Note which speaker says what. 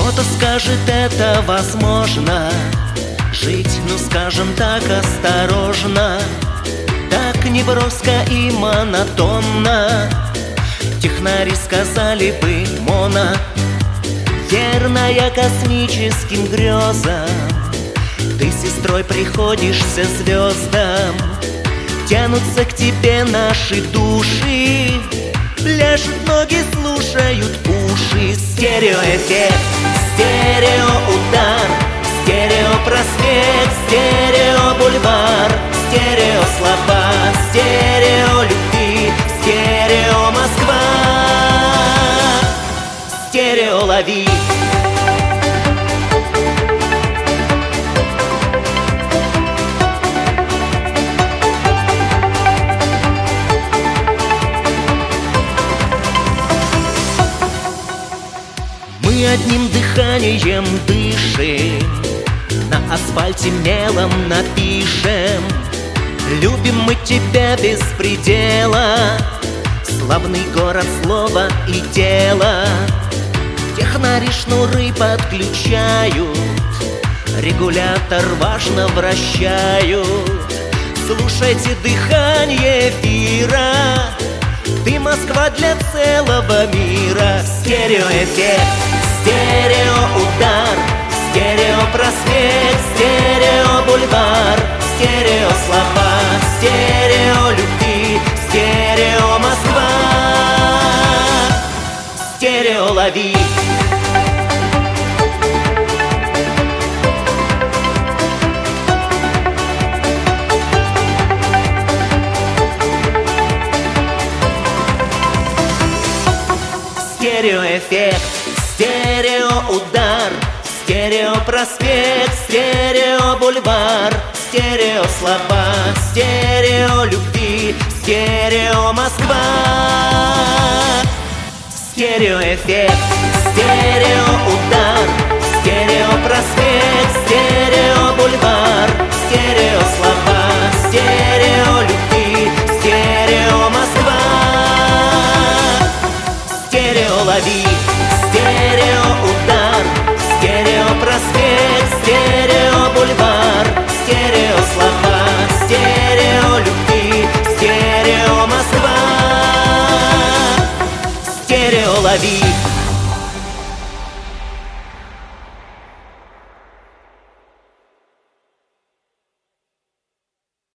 Speaker 1: Кто-то скажет, это возможно, жить, ну скажем так, осторожно, так неброско и монотонно. Технари сказали бы моно, верная космическим грезам. Ты сестрой приходишься звездам, тянутся к тебе наши души, пляшут ноги, слушают уши. Стереоэффект, стереоудар, стереопроспект, стереобульвар, стереослова, стереолюбви, стереомосква, стереолови. Мы одним дыханием дышим, на асфальте мелом напишем: любим мы тебя без предела, славный город слова и дела. Технари шнуры подключают, регулятор важно вращают. Слушайте дыхание эфира, ты Москва для целого мира. Стереоэффект, стереоудар, стереопроспект, стереобульвар, стереослова, стереолюбви, стереомосква, стереолови. Стереоэффект, стереоудар, стереопроспект, стереобульвар, стереослова, стереолюбви, стереомосква. Стереоэффект, стереоудар, стереопроспект, стереобульвар, стереослова, стереолюбви, стереомосква. Стереолови, стереоудар, стереопроспект, стереобульвар, стереослова, стереолюбви, стереомосква, стереолови.